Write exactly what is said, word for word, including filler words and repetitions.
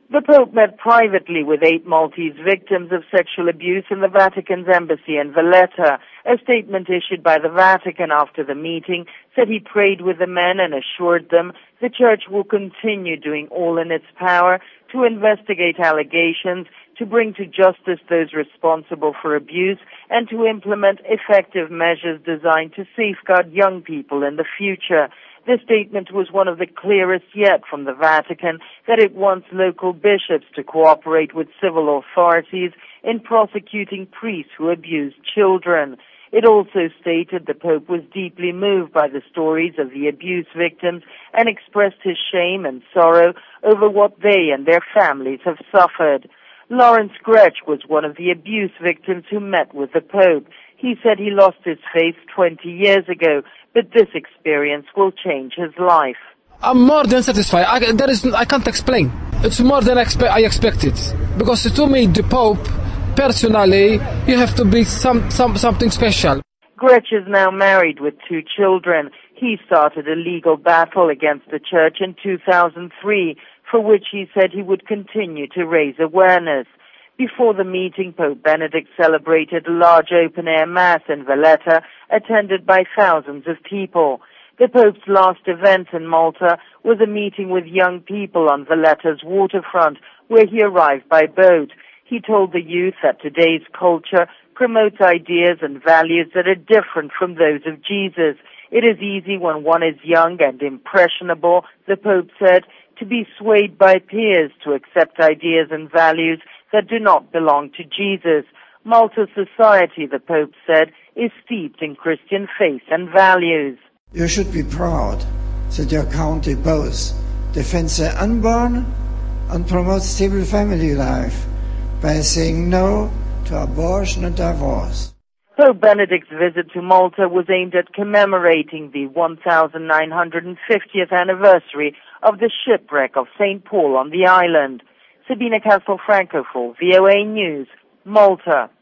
The Pope met privately with eight Maltese victims of sexual abuse in the Vatican's embassy in Valletta. A statement issued by the Vatican after the meeting said he prayed with the men and assured them the Church will continue doing all in its power to investigate allegations, to bring to justice those responsible for abuse, and to implement effective measures designed to safeguard young people in the future. This statement was one of the clearest yet from the Vatican that it wants local bishops to cooperate with civil authorities in prosecuting priests who abuse children. It also stated the Pope was deeply moved by the stories of the abuse victims and expressed his shame and sorrow over what they and their families have suffered. Lawrence Gretsch was one of the abuse victims who met with the Pope. He said he lost his faith twenty years ago, but this experience will change his life. I'm more than satisfied. I, there is, I can't explain. It's more than expe- I expected. Because to me, the Pope, personally, you have to be some, some something special. Gretsch is now married with two children. He started a legal battle against the Church in two thousand three, for which he said he would continue to raise awareness. Before the meeting, Pope Benedict celebrated a large open-air mass in Valletta, attended by thousands of people. The Pope's last event in Malta was a meeting with young people on Valletta's waterfront, where he arrived by boat. He told the youth that today's culture promotes ideas and values that are different from those of Jesus. It is easy when one is young and impressionable, the Pope said, to be swayed by peers to accept ideas and values that do not belong to Jesus. Malta's society, the Pope said, is steeped in Christian faith and values. You should be proud that your country both defends the unborn and promotes stable family life by saying no to abortion and divorce. Pope Benedict's visit to Malta was aimed at commemorating the one thousand nine hundred fiftieth anniversary of the shipwreck of Saint Paul on the island. Sabina Castelfranco for V O A News, Malta.